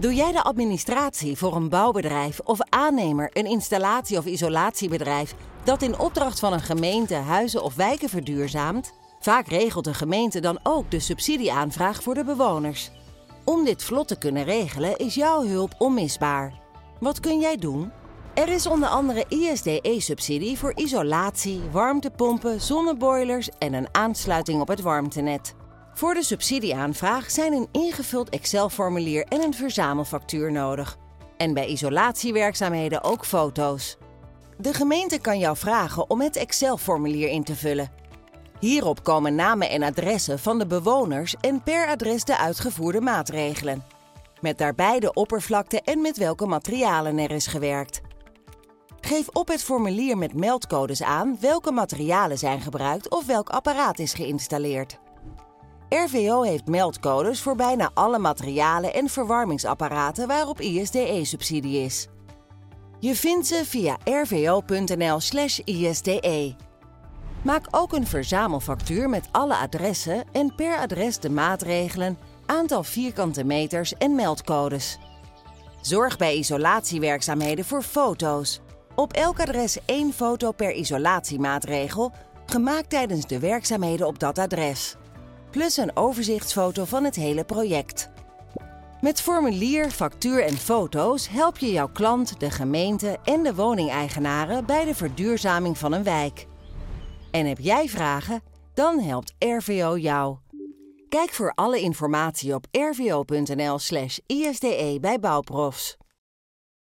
Doe jij de administratie voor een bouwbedrijf of aannemer, een installatie- of isolatiebedrijf dat in opdracht van een gemeente huizen of wijken verduurzaamt? Vaak regelt de gemeente dan ook de subsidieaanvraag voor de bewoners. Om dit vlot te kunnen regelen is jouw hulp onmisbaar. Wat kun jij doen? Er is onder andere ISDE-subsidie voor isolatie, warmtepompen, zonneboilers en een aansluiting op het warmtenet. Voor de subsidieaanvraag zijn een ingevuld Excel-formulier en een verzamelfactuur nodig. En bij isolatiewerkzaamheden ook foto's. De gemeente kan jou vragen om het Excel-formulier in te vullen. Hierop komen namen en adressen van de bewoners en per adres de uitgevoerde maatregelen. Met daarbij de oppervlakte en met welke materialen er is gewerkt. Geef op het formulier met meldcodes aan welke materialen zijn gebruikt of welk apparaat is geïnstalleerd. RVO heeft meldcodes voor bijna alle materialen en verwarmingsapparaten waarop ISDE-subsidie is. Je vindt ze via rvo.nl/ISDE. Maak ook een verzamelfactuur met alle adressen en per adres de maatregelen, aantal vierkante meters en meldcodes. Zorg bij isolatiewerkzaamheden voor foto's. Op elk adres 1 foto per isolatiemaatregel, gemaakt tijdens de werkzaamheden op dat adres. Plus een overzichtsfoto van het hele project. Met formulier, factuur en foto's help je jouw klant, de gemeente en de woningeigenaren bij de verduurzaming van een wijk. En heb jij vragen? Dan helpt RVO jou. Kijk voor alle informatie op rvo.nl/ISDE bij Bouwprofs.